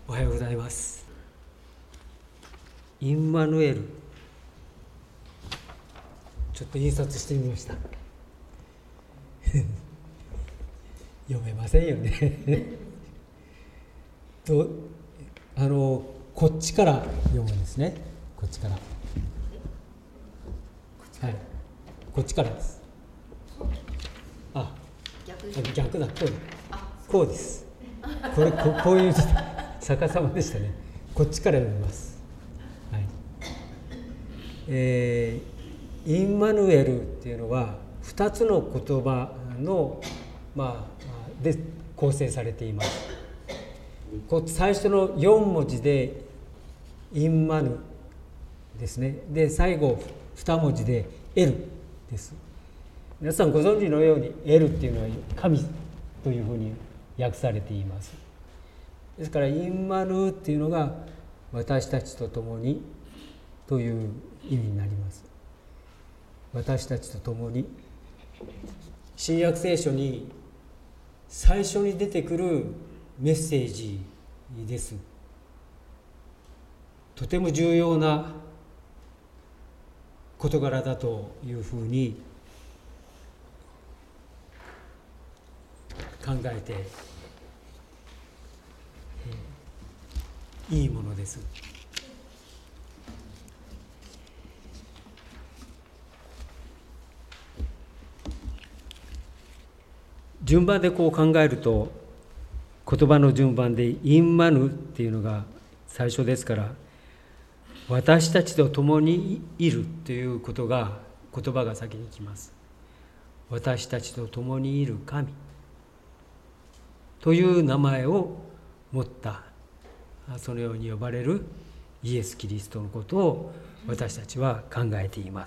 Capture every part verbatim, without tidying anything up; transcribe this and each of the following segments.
おはようございます。インマヌエル、ちょっと印刷してみました読めませんよねとあのこっちから読むんですね。こっちからはいこっちからです。あ逆逆だこうだこうです。これ こ, こういう逆さまでしたね。こっちから読みます。はい。えー、インマヌエルっていうのはふたつの言葉の、まあ、で構成されています。こ最初のよんもじでインマヌですね。で最後に文字でエルです。皆さんご存知のようにエルっていうのは神というふうに訳されています。ですからインマヌっていうのが私たちと共にという意味になります。私たちと共に。新約聖書に最初に出てくるメッセージです。とても重要な事柄だというふうに考えていいものです。順番でこう考えると、言葉の順番でインマヌっていうのが最初ですから、私たちと共にいるということが言葉が先に来ます。私たちと共にいる神という名前を持った、そのように呼ばれるイエス・キリストのことを私たちは考えています。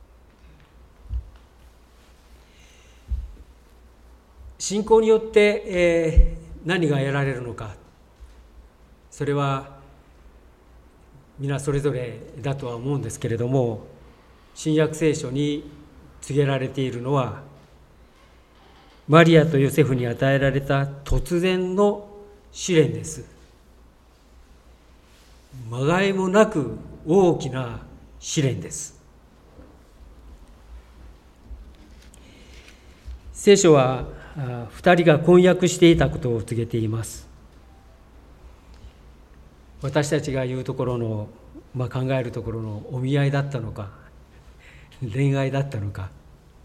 信仰によって、えー、何が得られるのか、それは皆それぞれだとは思うんですけれども、新約聖書に告げられているのは、マリアとヨセフに与えられた突然の試練です。まがいもなく大きな試練です。聖書は二人が婚約していたことを告げています。私たちが言うところの、まあ、考えるところのお見合いだったのか、恋愛だったのか、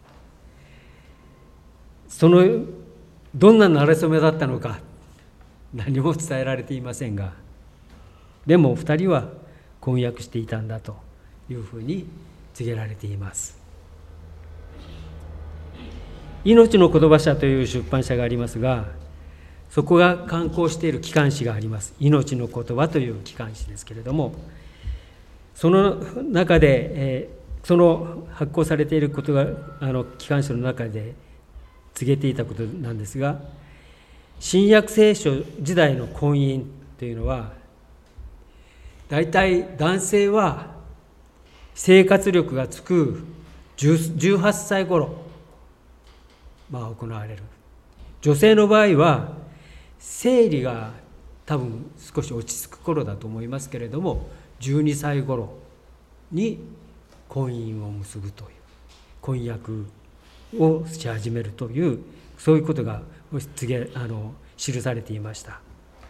そのどんな馴れ初めだったのか、何も伝えられていませんが、でも二人は婚約していたんだというふうに告げられています。命の言葉社という出版社がありますが、そこが刊行している機関誌があります。命の言葉という機関誌ですけれども、その中で、えー、その発行されていることがあの機関誌の中で告げていたことなんですが、新約聖書時代の婚姻というのは、大体男性は生活力がつくじゅうはっさい頃、まあ、行われる。女性の場合は生理が多分少し落ち着く頃だと思いますけれども、じゅうにさい頃に婚姻を結ぶという、婚約をし始めるという、そういうことが告げあの記されていました。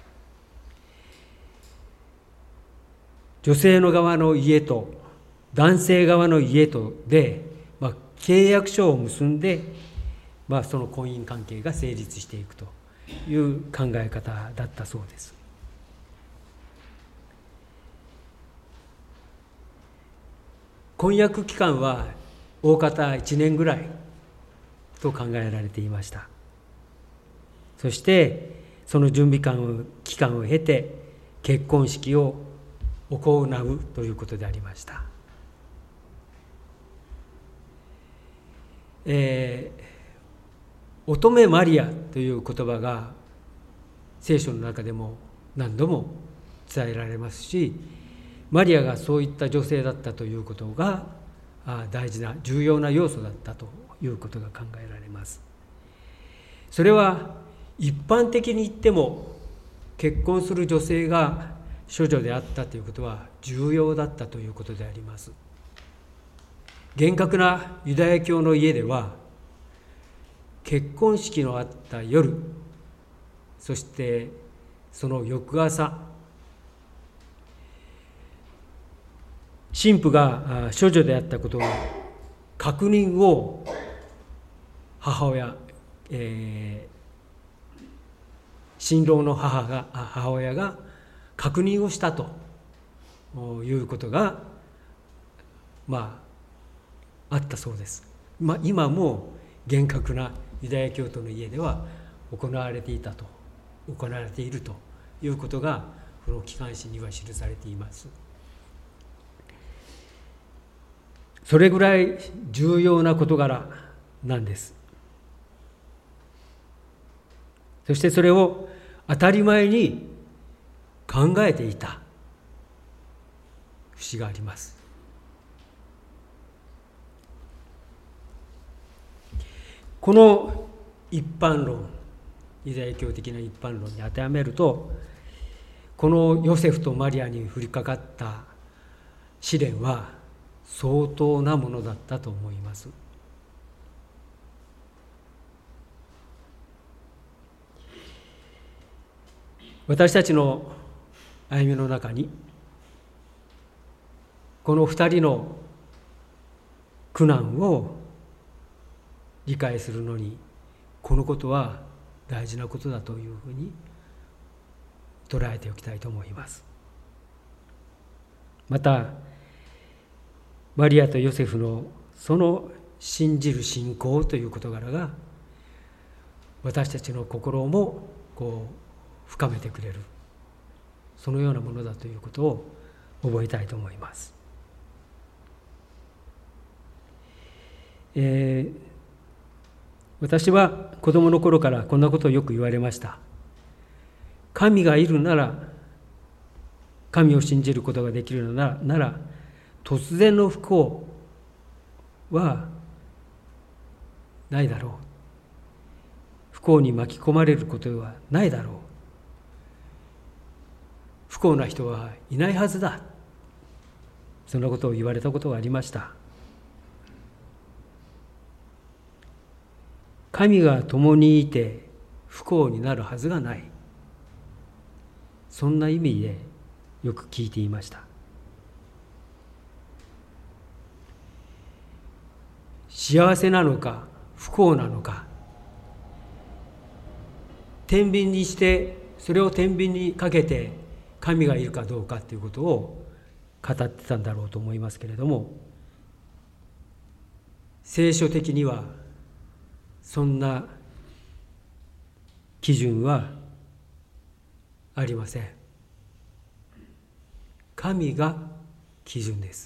女性の側の家と男性側の家とで、まあ、契約書を結んで、まあ、その婚姻関係が成立していくという考え方だったそうです。婚約期間は大方いちねんぐらいと考えられていました。そしてその準備期間を経て結婚式を行うということでありました。えー乙女マリアという言葉が聖書の中でも何度も伝えられますし、マリアがそういった女性だったということが大事な重要な要素だったということが考えられます。それは一般的に言っても結婚する女性が処女であったということは重要だったということであります。厳格なユダヤ教の家では、結婚式のあった夜、そしてその翌朝、神父が処女であったことを確認を母親、えー新郎の母が母親が確認をしたということが、まあ、あったそうです。まあ、今も厳格なユダヤ教徒の家では行われていたと行われているということがこの機関誌には記されています。それぐらい重要な事柄なんです。そしてそれを当たり前に考えていた節があります。この一般論、ユダヤ教的な一般論に当てはめると、このヨセフとマリアに降りかかった試練は相当なものだったと思います。私たちの歩みの中にこの二人の苦難を理解するのに、このことは大事なことだというふうに捉えておきたいと思います。またマリアとヨセフのその信じる信仰という事柄が私たちの心もこう深めてくれる、そのようなものだということを覚えたいと思います。えー、私は子供の頃からこんなことをよく言われました。神がいるなら、神を信じることができるのなら、なら突然の不幸はないだろう。不幸に巻き込まれることはないだろう。不幸な人はいないはずだ。そんなことを言われたことがありました。神が共にいて不幸になるはずがない。そんな意味でよく聞いていました。幸せなのか不幸なのか、天秤にしてそれを天秤にかけて神がいるかどうかということを語ってたんだろうと思いますけれども、聖書的にはそんな基準はありません。神が基準です。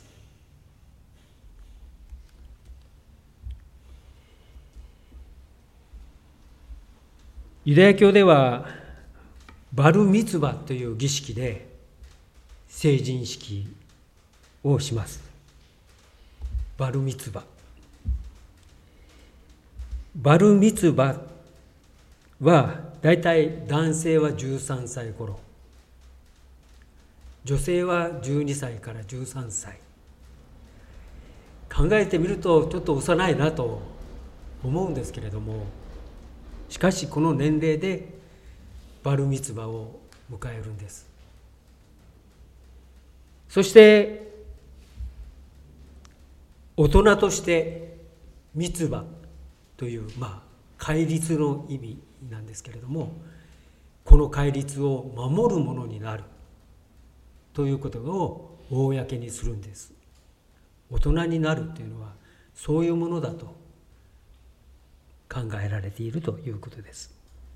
ユダヤ教ではバルミツバという儀式で成人式をします。バルミツバ。バルミツバはだいたい男性はじゅうさんさい頃、女性はじゅうにさいからじゅうさんさい。考えてみるとちょっと幼いなと思うんですけれども、しかしこの年齢でバルミツバを迎えるんです。そして大人としてミツバという、まあ戒律の意味なんですけれども、この戒律を守るものになるということを公にするんです。大人になるというのはそういうものだと考えられているということです。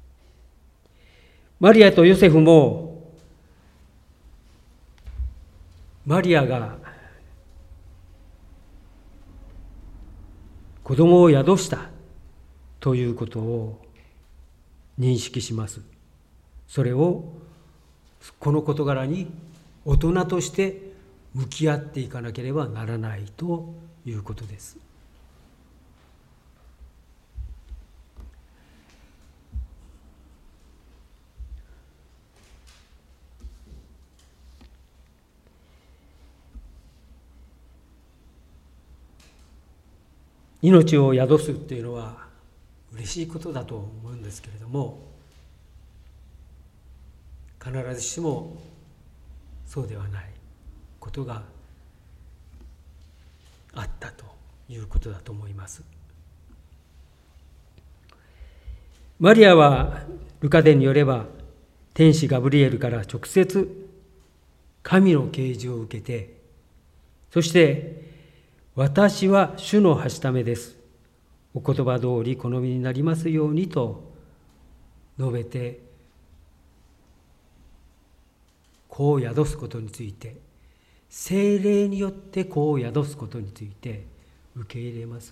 マリアとヨセフも、マリアが子供を宿したということを認識します。それをこの事柄に大人として向き合っていかなければならないということです。 命を宿すっていうのは嬉しいことだと思うんですけれども、必ずしもそうではないことがあったということだと思います。マリアはルカ伝によれば、天使ガブリエルから直接神の啓示を受けて、そして私は主のはしためです、お言葉通り好みになりますようにと述べて、子を宿すことについて、聖霊によって子を宿すことについて受け入れます。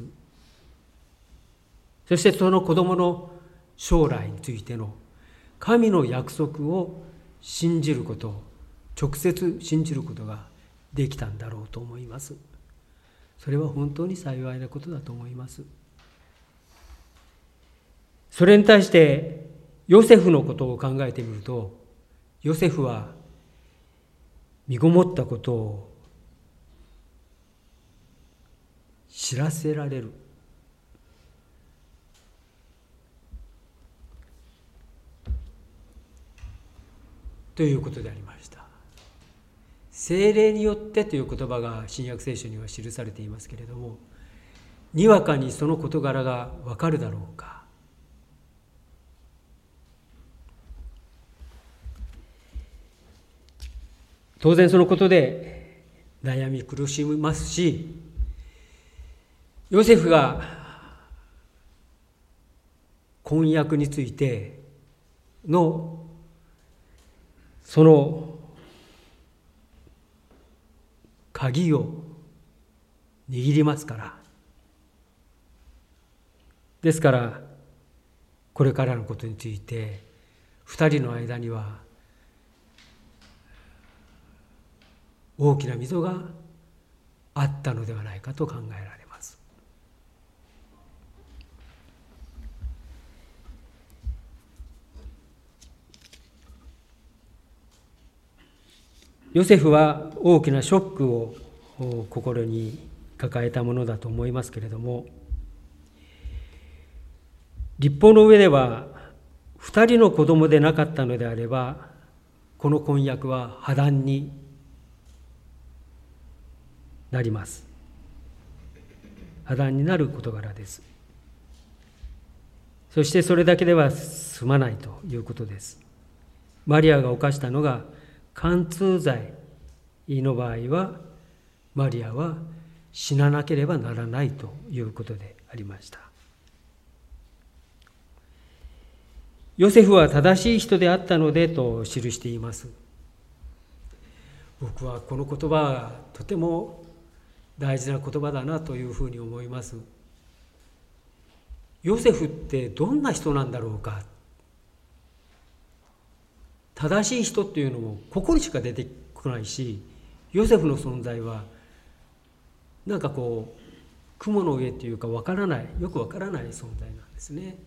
そしてその子供の将来についての神の約束を信じること、直接信じることができたんだろうと思います。それは本当に幸いなことだと思います。それに対してヨセフのことを考えてみると、ヨセフは身ごもったことを知らせられる、ということでありました。聖霊によってという言葉が新約聖書には記されていますけれども、にわかにその事柄がわかるだろうか。当然そのことで悩み苦しみますし、ヨセフが婚約についてのその鍵を握りますから。ですからこれからのことについて二人の間には大きな溝があったのではないかと考えられます。ヨセフは大きなショックを心に抱えたものだと思いますけれども、律法の上では二人の子供でなかったのであれば、この婚約は破談になります。破談になる事柄です。そしてそれだけでは済まないということです。マリアが犯したのが姦通罪の場合は、マリアは死ななければならないということでありました。ヨセフは正しい人であったのでと記しています。僕はこの言葉はとても大事な言葉だなというふうに思います。ヨセフってどんな人なんだろうか。正しい人っていうのもここにしか出てこないし、ヨセフの存在はなんかこう雲の上っていうかわからない、よくわからない存在なんですね。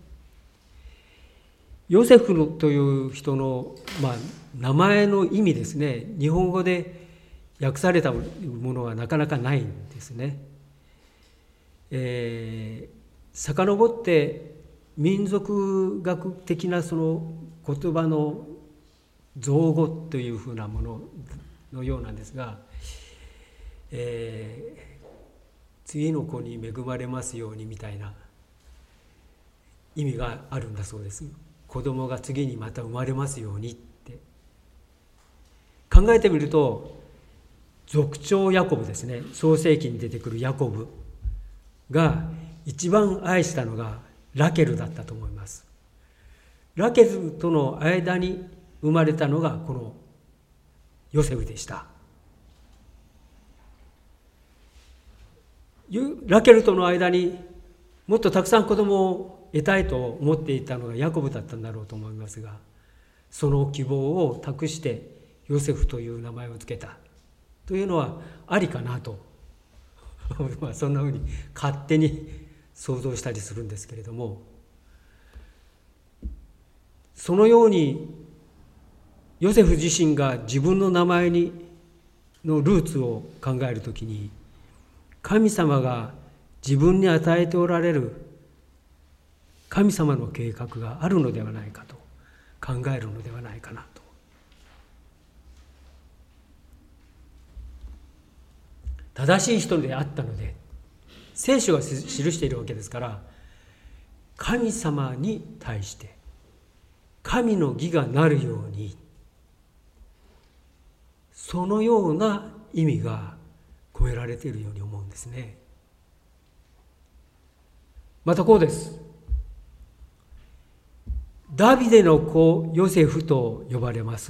ヨセフという人の、まあ、名前の意味ですね、日本語で訳されたものはなかなかないんですね。えー、遡って民族学的なその言葉の造語というふうなもののようなんですが、えー、次の子に恵まれますようにみたいな意味があるんだそうです。子供が次にまた生まれますようにって考えてみると、族長ヤコブですね、創世記に出てくるヤコブが一番愛したのがラケルだったと思います。ラケルとの間に生まれたのがこのヨセフでした。ラケルとの間にもっとたくさん子供を得たいと思っていたのがヤコブだったんだろうと思いますが、その希望を託してヨセフという名前をつけたというのはありかなとまあそんなふうに勝手に想像したりするんですけれども、そのようにヨセフ自身が自分の名前にのルーツを考えるときに、神様が自分に与えておられる神様の計画があるのではないかと考えるのではないかなと。正しい人であったので、聖書が記しているわけですから、神様に対して神の義がなるように、そのような意味が込められているように思うんですね。またこうです。ダビデの子ヨセフと呼ばれます。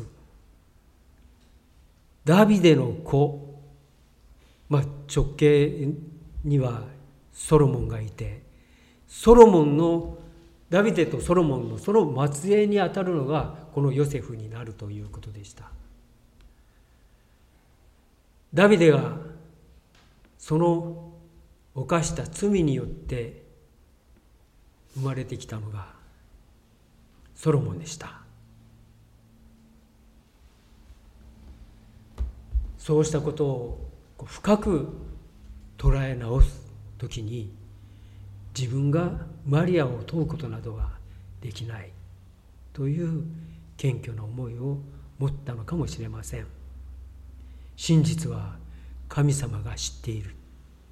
ダビデの子、まあ、直系にはソロモンがいて、ソロモンのダビデとソロモンのその末裔にあたるのがこのヨセフになるということでした。ダビデがその犯した罪によって生まれてきたのがソロモンでした。そうしたことを深く捉え直すときに、自分がマリアを問うことなどはできないという謙虚な思いを持ったのかもしれません。真実は神様が知っている。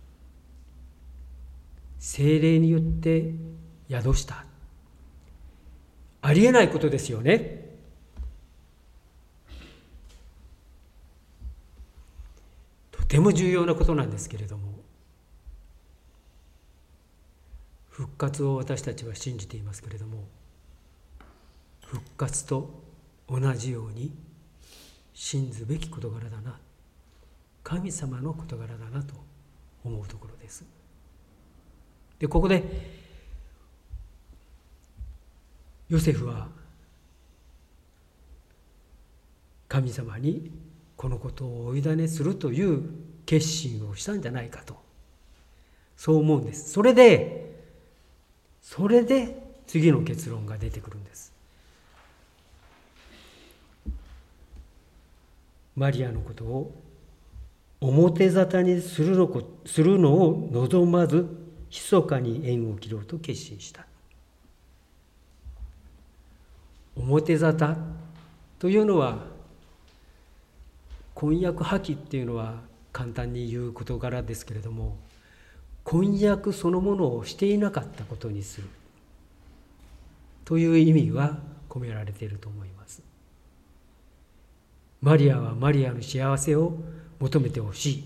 聖霊によって宿した。ありえないことですよね。とても重要なことなんですけれども、復活を私たちは信じていますけれども、復活と同じように信ずべき事柄だな、神様の事柄だなと思うところです。で、ここでヨセフは神様にこのことをお委ねするという決心をしたんじゃないかと、そう思うんです。それでそれで次の結論が出てくるんです。マリアのことを表沙汰にするのこするのを望まず、密かに縁を切ろうと決心した。表沙汰というのは、婚約破棄っていうのは簡単に言う事柄ですけれども、婚約そのものをしていなかったことにするという意味は込められていると思います。マリアはマリアの幸せを求めてほしい。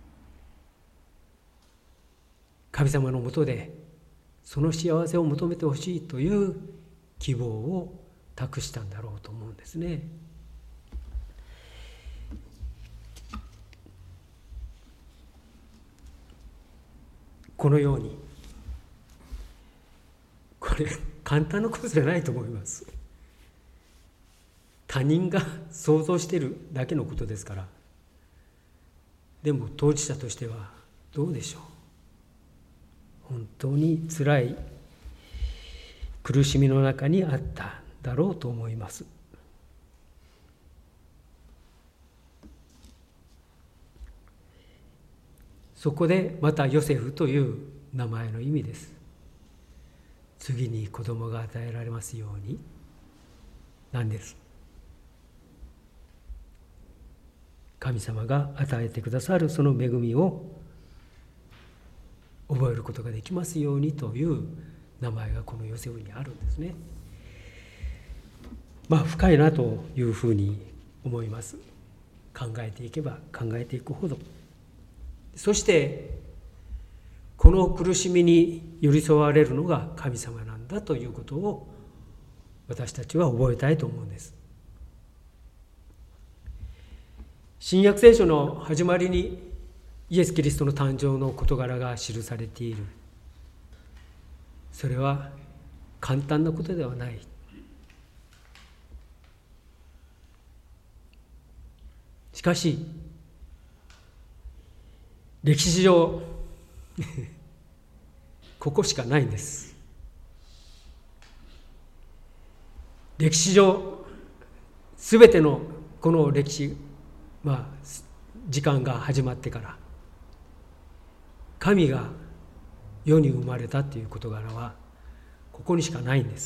神様のもとでその幸せを求めてほしいという希望を託したんだろうと思うんですね。このように、これ簡単なことじゃないと思います。他人が想像しているだけのことですから。でも当事者としてはどうでしょう。本当につらい苦しみの中にあっただろうと思います。そこでまたヨセフという名前の意味です。次に子供が与えられますようになんです。神様が与えてくださるその恵みを覚えることができますようにという名前がこのヨセフにあるんですね。まあ深いなというふうに思います。考えていけば考えていくほど。そしてこの苦しみに寄り添われるのが神様なんだということを私たちは覚えたいと思うんです。新約聖書の始まりにイエス・キリストの誕生の事柄が記されている。それは簡単なことではない。しかし歴史上ここしかないんです。歴史上すべてのこの歴史、まあ時間が始まってから神が世に生まれたという事柄はここにしかないんです。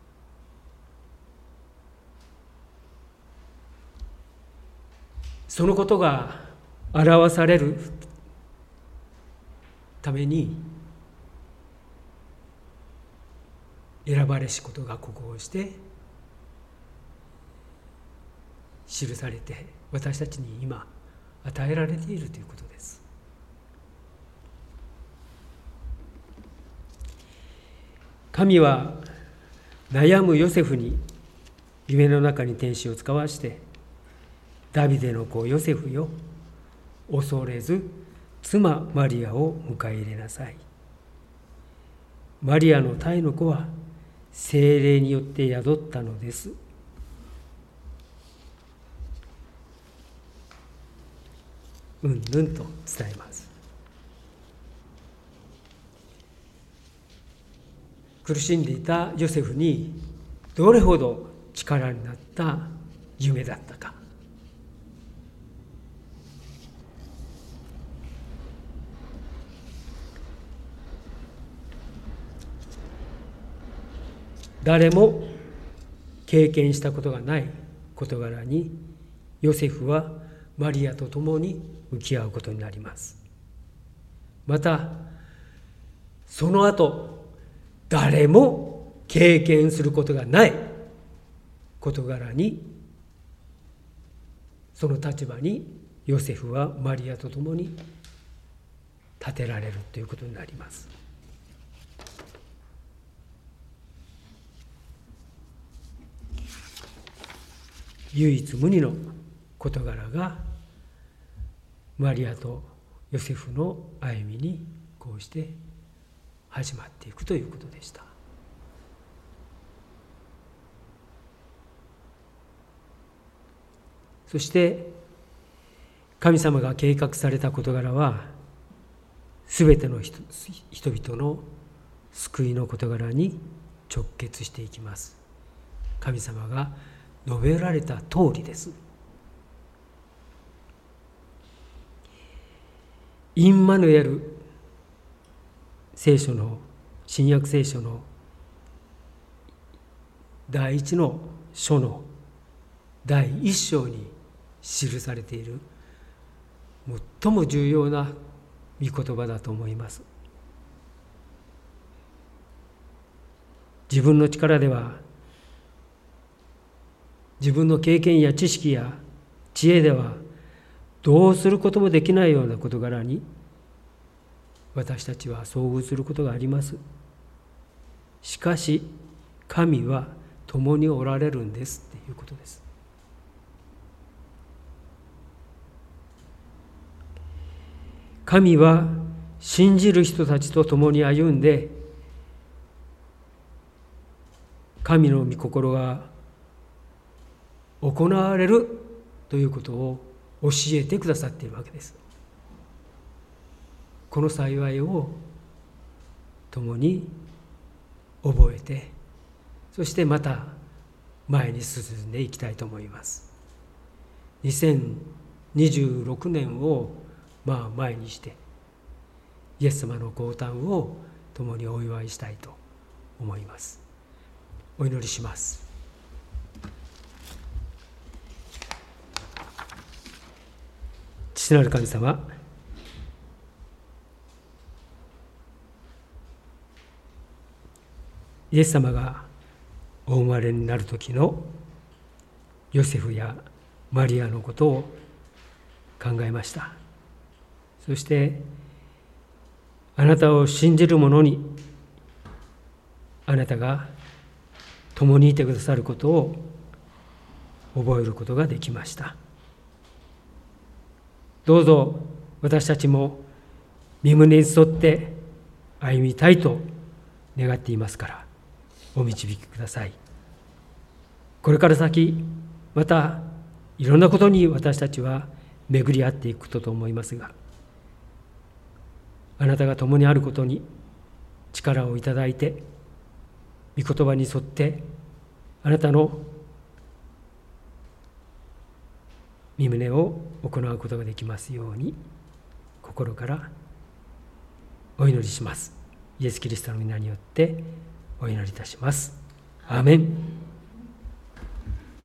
そのことが表されるために選ばれしことがここをして記されて私たちに今与えられているということです。神は悩むヨセフに夢の中に天使を使わしてダビデの子ヨセフよ恐れず妻マリアを迎え入れなさい。マリアの胎の子は聖霊によって宿ったのです。うんぬんと伝えます。苦しんでいたヨセフにどれほど力になった夢だったか。誰も経験したことがない事柄にヨセフはマリアと共に向き合うことになります。またその後誰も経験することがない事柄にその立場にヨセフはマリアと共に立てられるということになります。唯一無二の事柄がマリアとヨセフの歩みにこうして始まっていくということでした。そして神様が計画された事柄はすべての人々の救いの事柄に直結していきます。神様が述べられた通りです。インマヌエル、聖書の新約聖書の第一の書の第一章に記されている最も重要な御言葉だと思います。自分の力では自分の経験や知識や知恵ではどうすることもできないような事柄に私たちは遭遇することがあります。しかし神は共におられるんですっていうことです。神は信じる人たちと共に歩んで神の御心が行われるということを教えてくださっているわけです。この幸いを共に覚えて、そしてまた前に進んでいきたいと思います。にせんにじゅうろくねんをまあ前にしてイエス様の降誕を共にお祝いしたいと思います。お祈りします。父なる神様、イエス様がお生まれになる時のヨセフやマリアのことを考えました。そしてあなたを信じる者にあなたが共にいてくださることを覚えることができました。どうぞ私たちも御胸に沿って歩みたいと願っていますからお導きください。これから先またいろんなことに私たちは巡り合っていくことと思いますが、あなたが共にあることに力をいただいて御言葉に沿ってあなたの御胸を行うことができますように心からお祈りします。 イエス・キリストの皆によってお祈りいたします。アーメン。